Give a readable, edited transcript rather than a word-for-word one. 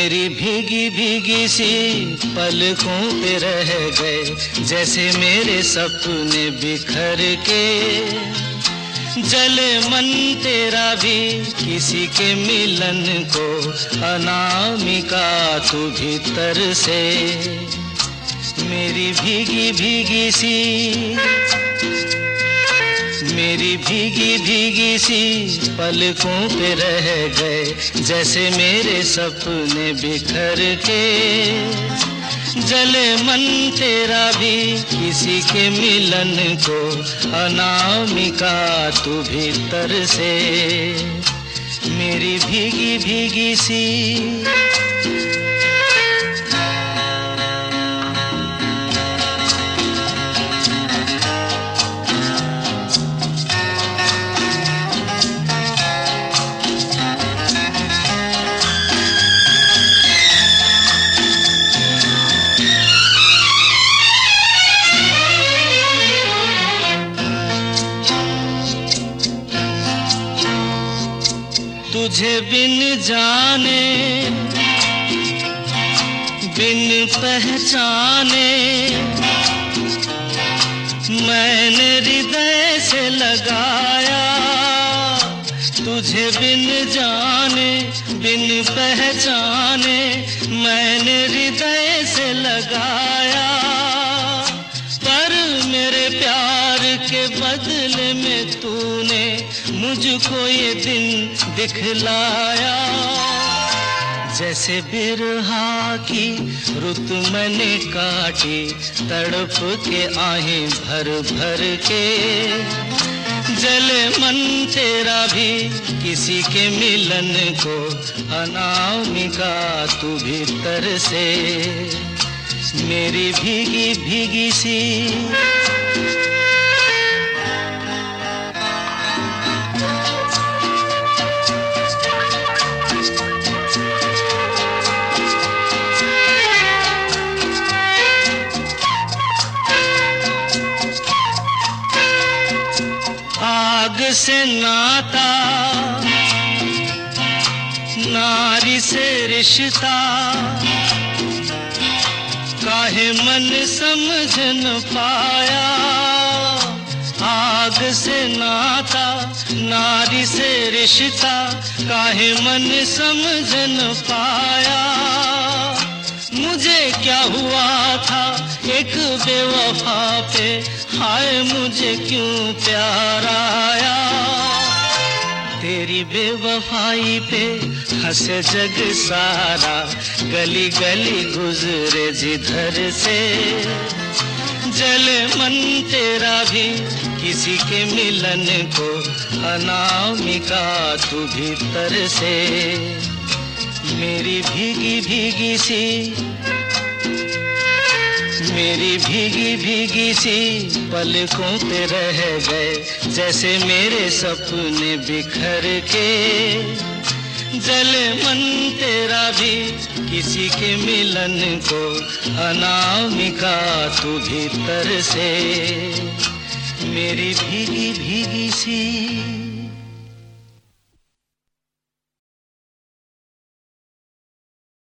मेरी भीगी भीगी सी पलकों पे रह गए जैसे मेरे सपने बिखर के। जले मन तेरा भी किसी के मिलन को, अनामिका तू भीतर से। मेरी भीगी भीगी सी, मेरी भीगी भीगी सी पलकों पे रह गए जैसे मेरे सपने बिखर के। जले मन तेरा भी किसी के मिलन को, अनामिका तू भीतर से। मेरी भीगी भीगी सी। तुझे बिन जाने बिन पहचाने मैंने हृदय से लगाया। तुझे बिन जाने बिन पहचाने मैंने हृदय से लगाया। पर मेरे प्यार के बदले में तूने मुझको ये दिन दिखलाया। जैसे बिरहा की रुत मैंने काटी, तड़प के आहें भर भर के। जले मन तेरा भी किसी के मिलन को, अनामिका तू भीतर से। मेरी भीगी भीगी सी। आग से नाता, नारी से रिश्ता, काहे मन समझ न पाया। आग से नाता, नारी से रिश्ता, काहे मन समझ न पाया। मुझे क्या हुआ था एक बेवफा पे, हाय मुझे क्यों प्यार आया। तेरी बेवफाई पे हंसे जग सारा, गली गली गुजरे जिधर से। जले मन तेरा भी किसी के मिलन को, अनामिका तू भीतर से। मेरी भीगी भीगी सी, मेरी भीगी भीगी सी पलकों पे रह गए जैसे मेरे सपने बिखर के। जले मन तेरा भी किसी के मिलन को, अनामिका तू भीतर से। मेरी भीगी भीगी सी।